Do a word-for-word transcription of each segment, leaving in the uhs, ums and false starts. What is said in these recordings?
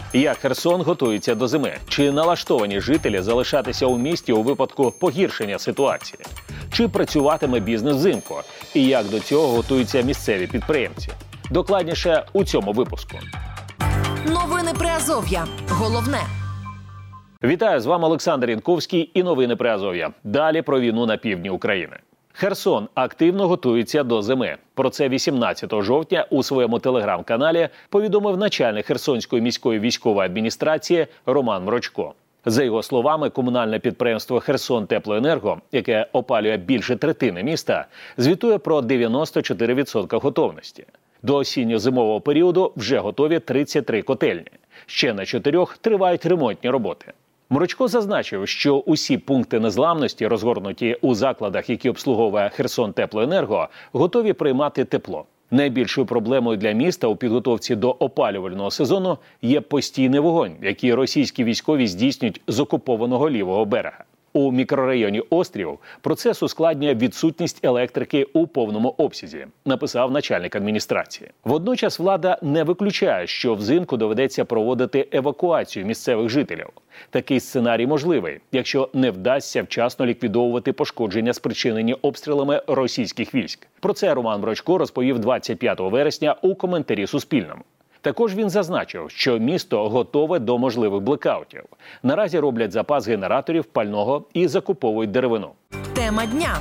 Як Херсон готується до зими? Чи налаштовані жителі залишатися у місті у випадку погіршення ситуації? Чи працюватиме бізнес взимку? І як до цього готуються місцеві підприємці? Докладніше у цьому випуску. Новини Приазов'я. Головне. Вітаю, з вами Олександр Янковський і новини Приазов'я. Далі про війну на півдні України. Херсон активно готується до зими. Про це вісімнадцятого жовтня у своєму телеграм-каналі повідомив начальник Херсонської міської військової адміністрації Роман Мрочко. За його словами, комунальне підприємство «Херсонтеплоенерго», яке опалює більше третини міста, звітує про дев'яносто чотири відсотки готовності. До осінньо-зимового періоду вже готові тридцять три котельні. Ще на чотирьох тривають ремонтні роботи. Мрочко зазначив, що усі пункти незламності, розгорнуті у закладах, які обслуговує «Херсонтеплоенерго», готові приймати тепло. Найбільшою проблемою для міста у підготовці до опалювального сезону є постійний вогонь, який російські військові здійснюють з окупованого лівого берега. У мікрорайоні Острів процес ускладнює відсутність електрики у повному обсязі, написав начальник адміністрації. Водночас влада не виключає, що взимку доведеться проводити евакуацію місцевих жителів. Такий сценарій можливий, якщо не вдасться вчасно ліквідовувати пошкодження, спричинені обстрілами російських військ. Про це Роман Мрочко розповів двадцять п'ятого вересня у коментарі Суспільному. Також він зазначив, що місто готове до можливих блекаутів. Наразі роблять запас генераторів, пального і закуповують деревину. Тема дня.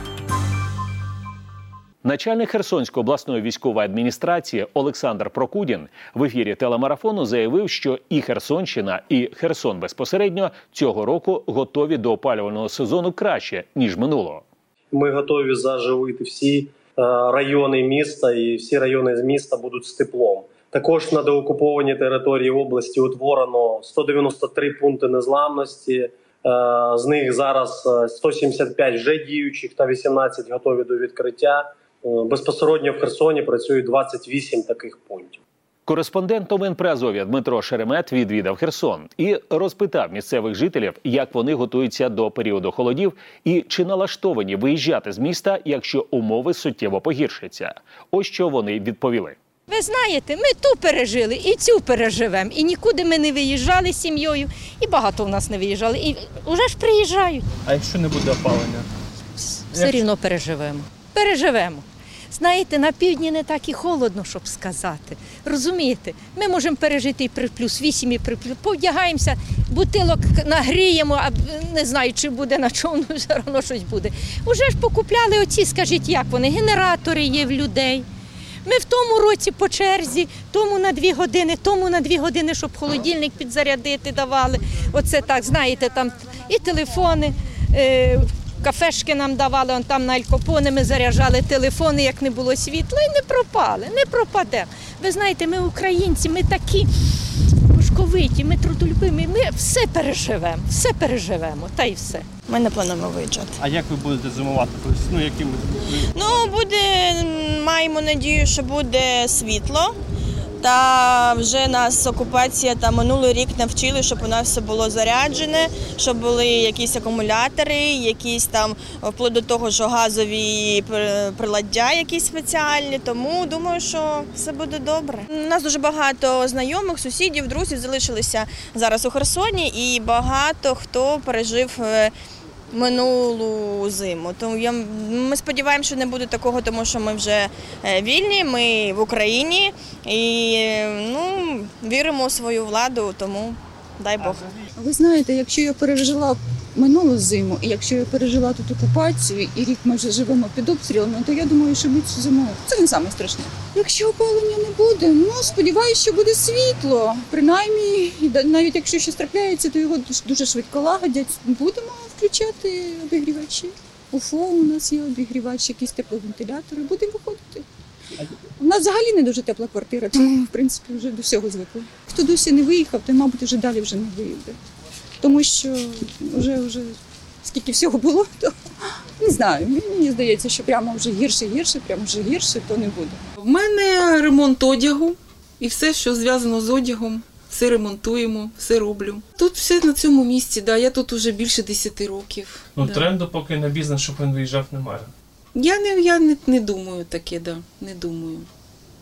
Начальник Херсонської обласної військової адміністрації Олександр Прокудін в ефірі телемарафону заявив, що і Херсонщина, і Херсон безпосередньо цього року готові до опалювального сезону краще, ніж минулого. Ми готові заживити всі райони міста, і всі райони з міста будуть з теплом. Також на деокупованій території області утворено сто дев'яносто три пункти незламності. З них зараз сто сімдесят п'ять вже діючих та вісімнадцять готові до відкриття. Безпосередньо в Херсоні працює двадцять вісім таких пунктів. Кореспондент новин Приазов'я Дмитро Шеремет відвідав Херсон і розпитав місцевих жителів, як вони готуються до періоду холодів і чи налаштовані виїжджати з міста, якщо умови суттєво погіршаться. Ось що вони відповіли. Ви знаєте, ми ту пережили і цю переживемо. І нікуди ми не виїжджали з сім'єю, і багато в нас не виїжджали. І вже ж приїжджають. А якщо не буде опалення? Все Як... рівно переживемо. Переживемо. Знаєте, на півдні не так і холодно, щоб сказати. Розумієте, ми можемо пережити і при плюс вісім, і при плюс. Повдягаємося, бутилок нагріємо, а не знаю, чи буде на човну, все одно щось буде. Уже ж покупляли оці, скажіть, як вони, генератори є в людей. Ми в тому році по черзі, тому на дві години, тому на дві години, щоб холодильник підзарядити давали. Оце так, знаєте, там і телефони, е, кафешки нам давали, он там на Аль Капоне ми заряджали телефони, як не було світла, і не пропали, не пропаде. Ви знаєте, ми українці, ми такі пушковиті, ми трудолюбимі, ми все переживемо, все переживемо, та й все. Ми не плануємо виїжджати. А як ви будете зимувати? Ну, якими... Ну, буде, маємо надію, що буде світло. Та вже нас окупація та минулий рік навчили, щоб у нас все було заряджене, щоб були якісь акумулятори, якісь там, вплоть до того, що газові приладдя якісь спеціальні. Тому думаю, що все буде добре. У нас дуже багато знайомих, сусідів, друзів залишилися зараз у Херсоні і багато хто пережив минулу зиму. Тому я, ми сподіваємося, що не буде такого, тому що ми вже вільні, ми в Україні і ну, віримо у свою владу, тому дай Бог. Ви знаєте, якщо я пережила минулу зиму, і якщо я пережила тут окупацію, і рік ми вже живемо під обстрілами, то я думаю, що ми цю зиму це не саме страшне. Якщо опалення не буде, ну сподіваюся, що буде світло. Принаймні, навіть якщо щось трапляється, то його дуже швидко лагодять. Будемо включати обігрівачі. УФО у нас є обігрівач, якісь тепловентилятори. Будемо виходити. У нас взагалі не дуже тепла квартира, тому, в принципі, вже до всього звикли. Хто досі не виїхав, той, мабуть, вже далі вже не виїде. Тому що вже, вже скільки всього було, то не знаю. Мені здається, що прямо вже гірше-гірше, прямо вже гірше, то не буде. В мене ремонт одягу і все, що зв'язано з одягом. Все ремонтуємо, все роблю. Тут все на цьому місці, да, я тут вже більше десяти років. Ну, да. Тренду поки на бізнес, щоб він виїжджав, немає. Я не, я не, не думаю таке, да, не думаю.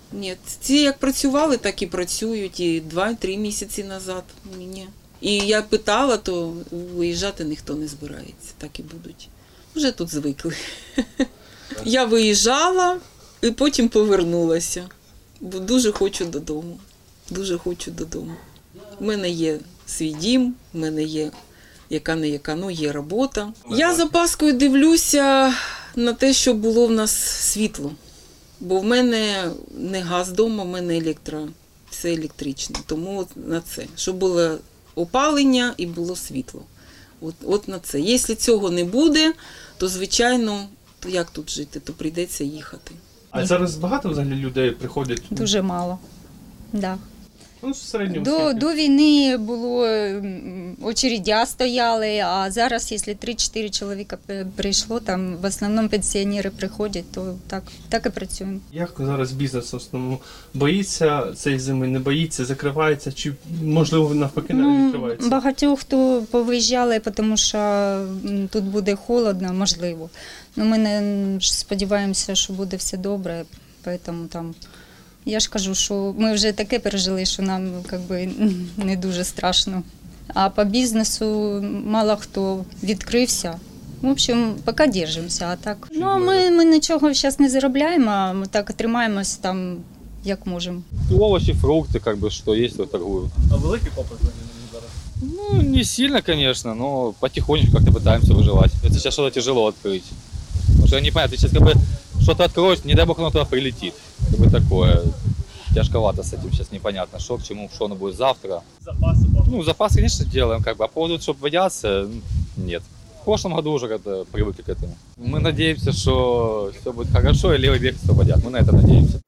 Ні, ці як працювали, так і працюють, і два-три місяці назад. Ні. І я питала, то виїжджати ніхто не збирається, так і будуть. Вже тут звикли. Я виїжджала і потім повернулася, бо дуже хочу додому, дуже хочу додому. У мене є свій дім, в мене є яка-не-яка, ну є робота. Я з опаскою дивлюся на те, що було в нас світло. Бо в мене не газ вдома, в мене електро, все електричне. Тому от на це, щоб було опалення і було світло. От, от на це. Якщо цього не буде, то, звичайно, то як тут жити, то прийдеться їхати. А зараз багато взагалі людей приходять? Дуже мало. Да. Ну, в середньому До, скільки? до війни було м, очередя стояли, а зараз, якщо три-чотири чоловіка п- прийшло, там в основному пенсіонери приходять, то так, так і працюємо. Як зараз бізнес в основному? Боїться цієї зими, не боїться, закривається, чи можливо навпаки навіть відкривається? Багатьох хто повиїжджали, тому що м, тут буде холодно, можливо. Ну, ми не сподіваємося, що буде все добре, тому там. Я ж кажу, що ми вже таке пережили, що нам как би, не дуже страшно. А по бізнесу мало хто відкрився. В общем, поки держимося, а так. Ну, ми, ми нічого зараз не заробляємо, ми так тримаємось там, як можемо. Овощи, фрукты, как бы, что есть, то торгую. А великий попит зараз? Ну, не сильно, конечно, но потихонечку как-то пытаемся выживать. Это сейчас что-то тяжело открыть. Потому что непонятно, сейчас как бы что-то откроешь, не дай бог, оно туда прилетит. Как бы такое. Тяжковато с этим сейчас, непонятно, что к чему, что оно будет завтра. Запаси? Ну, запасы, конечно, делаем, как бы, а по поводу, чтобы бояться, нет. В прошлом году уже как-то привыкли к этому. Мы надеемся, что все будет хорошо и левый берег освободят. Мы на это надеемся.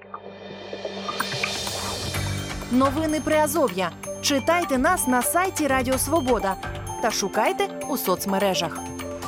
Новини Приазов'я. Читайте нас на сайті Радіо Свобода та шукайте у соцмережах.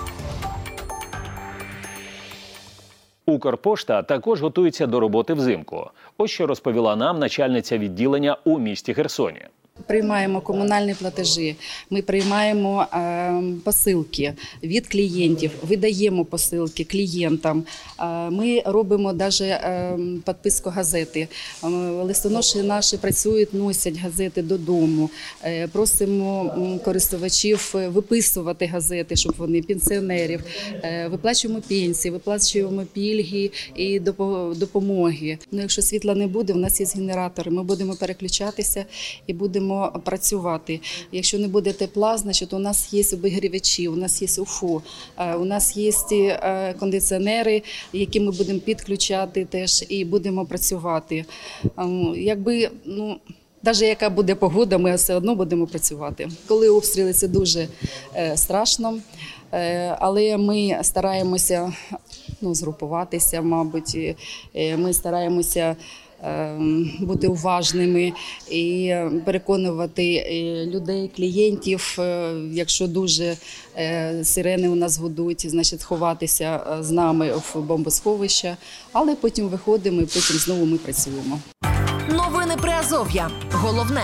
Укрпошта також готується до роботи взимку. Ось що розповіла нам начальниця відділення у місті Херсоні. Приймаємо комунальні платежі, ми приймаємо е, посилки від клієнтів, видаємо посилки клієнтам. Е, ми робимо навіть е, підписку газети. Е, листоноші наші працюють, носять газети додому. Е, просимо користувачів виписувати газети, щоб вони, пенсіонерів. Е, виплачуємо пенсії, виплачуємо пільги і допомоги. Ну, якщо світла не буде, у нас є генератори, ми будемо переключатися і будемо працювати. Якщо не буде тепла, значить у нас є обігрівачі, у нас є УФО, у нас є кондиціонери, які ми будемо підключати теж і будемо працювати. Якби, ну, навіть яка буде погода, ми все одно будемо працювати. Коли обстріли, це дуже страшно, але ми стараємося, ну, згрупуватися, мабуть, ми стараємося бути уважними і переконувати людей, клієнтів, якщо дуже сирени у нас гудуть, значить ховатися з нами в бомбосховища, але потім виходимо і потім знову ми працюємо. Новини Приазов'я. Головне.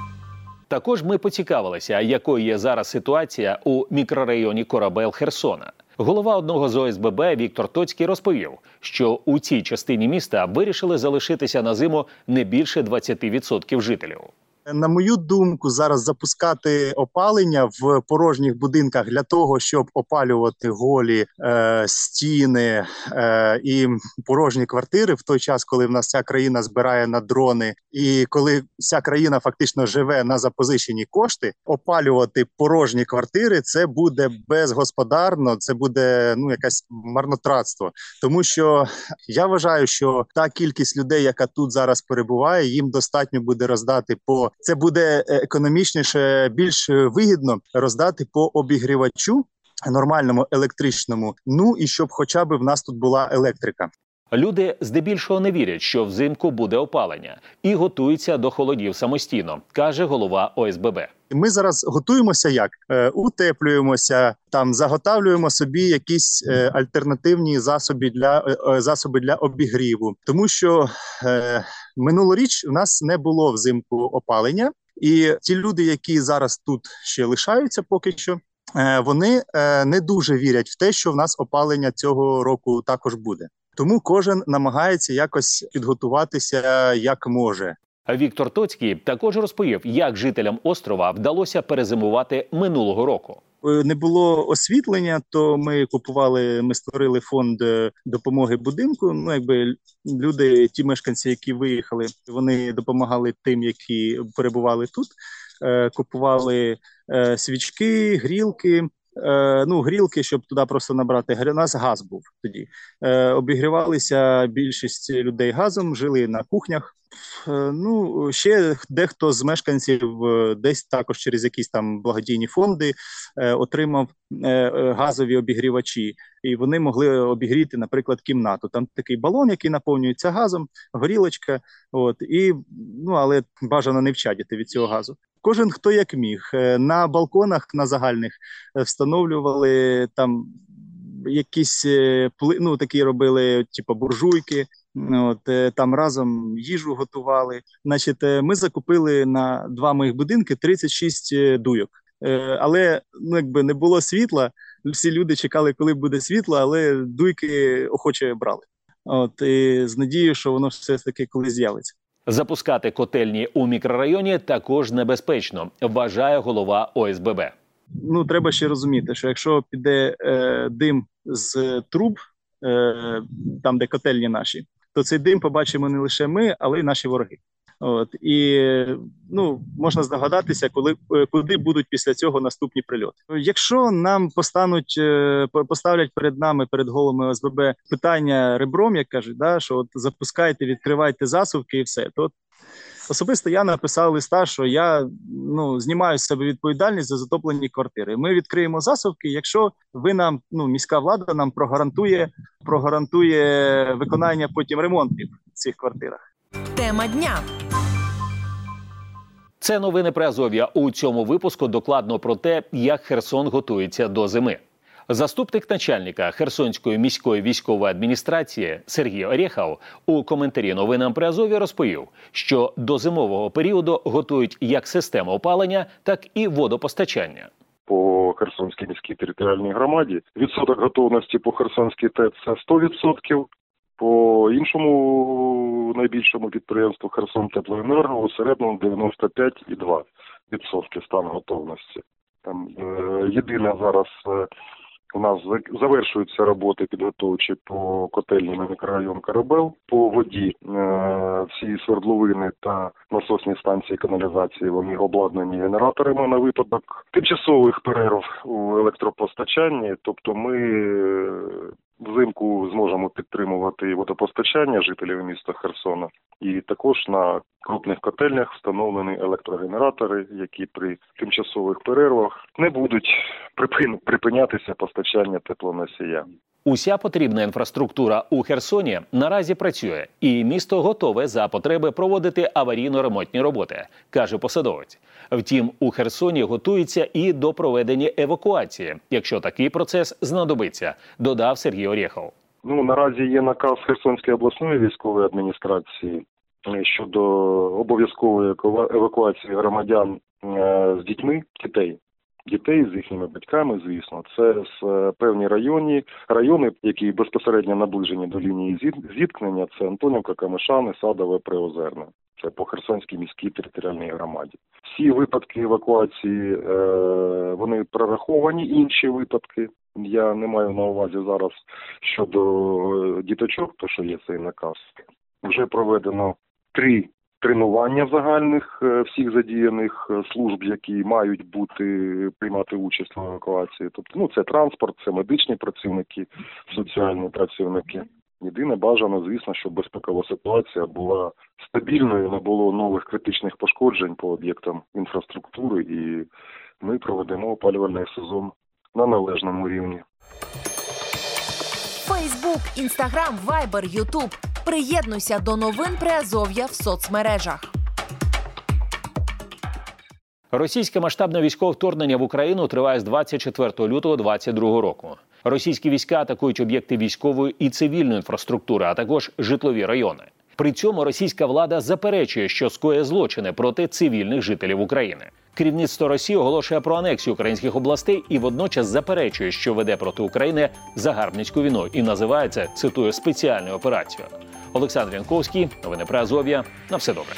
Також ми поцікавилися, якою є зараз ситуація у мікрорайоні Корабель Херсона. Голова одного з О С Б Б Віктор Тоцький розповів, що у цій частині міста вирішили залишитися на зиму не більше двадцять відсотків жителів. На мою думку, зараз запускати опалення в порожніх будинках для того, щоб опалювати голі е, стіни е, і порожні квартири в той час, коли в нас вся країна збирає на дрони і коли вся країна фактично живе на запозичені кошти, опалювати порожні квартири – це буде безгосподарно, це буде, ну, якесь марнотратство. Тому що я вважаю, що та кількість людей, яка тут зараз перебуває, їм достатньо буде роздати по Це буде економічніше, більш вигідно роздати по обігрівачу нормальному електричному, ну і щоб хоча б в нас тут була електрика. Люди здебільшого не вірять, що взимку буде опалення, і готуються до холодів самостійно, каже голова О С Б Б. Ми зараз готуємося як? Е, утеплюємося, там заготавлюємо собі якісь е, альтернативні засоби для, е, засоби для обігріву. Тому що е, минулоріч у нас не було взимку опалення. І ті люди, які зараз тут ще лишаються поки що, е, вони е, не дуже вірять в те, що в нас опалення цього року також буде. Тому кожен намагається якось підготуватися як може. Віктор Тоцький також розповів, як жителям острова вдалося перезимувати минулого року. Не було освітлення, то ми купували, ми створили фонд допомоги будинку. Ну, якби люди, ті мешканці, які виїхали, вони допомагали тим, які перебували тут. Купували свічки, грілки. Ну, грілки, щоб туди просто набрати. У нас газ був тоді. Обігрівалися більшість людей газом, жили на кухнях. Ну, ще дехто з мешканців десь також через якісь там благодійні фонди отримав газові обігрівачі. І вони могли обігріти, наприклад, кімнату. Там такий балон, який наповнюється газом, горілочка. От, і, ну, але бажано не вчадіти від цього газу. Кожен хто як міг. На балконах, на загальних встановлювали там якісь, ну, такі робили, типу, буржуйки. От, там разом їжу готували. Значить, ми закупили на два моїх будинки тридцять шість дуйок. Але, ну, якби не було світла, всі люди чекали, коли буде світло, але дуйки охоче брали. От, і з надією, що воно все ж таки колись з'явиться. Запускати котельні у мікрорайоні також небезпечно, вважає голова О С Б Б. Ну, треба ще розуміти, що якщо піде е, дим з труб, е, там, де котельні наші, то цей дим побачимо не лише ми, але й наші вороги. От, і, ну, можна здогадатися, коли, куди будуть після цього наступні прильоти. Якщо нам постануть, поставлять перед нами, перед головами О С Б Б питання ребром, як кажуть, да, що от запускайте, відкривайте засувки і все, то особисто я написав листа, що я, ну, знімаю з себе відповідальність за затоплені квартири. Ми відкриємо засувки, якщо ви нам, ну, міська влада нам прогарантує, прогарантує виконання потім ремонтів в цих квартирах. Тема дня. Це новини Приазов'я. У цьому випуску докладно про те, як Херсон готується до зими. Заступник начальника Херсонської міської військової адміністрації Сергій Орєхов у коментарі новинам Приазов'я розповів, що до зимового періоду готують як систему опалення, так і водопостачання. По Херсонській міській територіальній громаді відсоток готовності по Херсонській ТЕЦ – це сто відсотків. По іншому найбільшому підприємству Херсонтеплоенерго у середньому дев'яносто п'ять цілих два десятих відсотка стан готовності. Там е, єдине зараз е, у нас завершуються роботи підготовчі по котельні на мікрорайон Корабел. По воді е, всі свердловини та насосні станції каналізації вони обладнані генераторами на випадок тимчасових перерв у електропостачанні. Тобто ми е, взимку зможемо підтримувати водопостачання жителів міста Херсона. І також на крупних котельнях встановлені електрогенератори, які при тимчасових перервах не будуть припин... припинятися постачання теплоносія. Уся потрібна інфраструктура у Херсоні наразі працює, і місто готове за потреби проводити аварійно-ремонтні роботи, каже посадовець. Втім, у Херсоні готується і до проведення евакуації, якщо такий процес знадобиться, додав Сергій Орєхов. Ну, наразі є наказ Херсонської обласної військової адміністрації щодо обов'язкової евакуації громадян з дітьми, дітей. Дітей з їхніми батьками, звісно. Це з певні райони, райони, які безпосередньо наближені до лінії зіткнення. Це Антонівка, Камишани, Садове, Приозерне. Це по Херсонській міській територіальній громаді. Всі випадки евакуації, е, вони прораховані, інші випадки. Я не маю на увазі зараз щодо діточок, то що є цей наказ. Вже проведено три тренування загальних всіх задіяних служб, які мають бути, приймати участь в евакуації. Тобто, ну, це транспорт, це медичні працівники, соціальні працівники. Єдине бажано, звісно, щоб безпекова ситуація була стабільною, не було нових критичних пошкоджень по об'єктам інфраструктури, і ми проведемо опалювальний сезон на належному рівні. Фейсбук, Інстаграм, Вайбер, Ютуб. Приєднуйся до новин Приазов'я в соцмережах. Російське масштабне військове вторгнення в Україну триває з двадцять четвертого лютого двадцять другого року. Російські війська атакують об'єкти військової і цивільної інфраструктури, а також житлові райони. При цьому російська влада заперечує, що скоює злочини проти цивільних жителів України. Керівництво Росії оголошує про анексію українських областей і водночас заперечує, що веде проти України загарбницьку війну і називає це, цитую, спеціальною операцією. Олександр Янковський, новини Приазов'я. На все добре.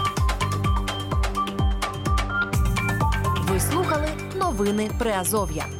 Ви слухали новини Приазов'я.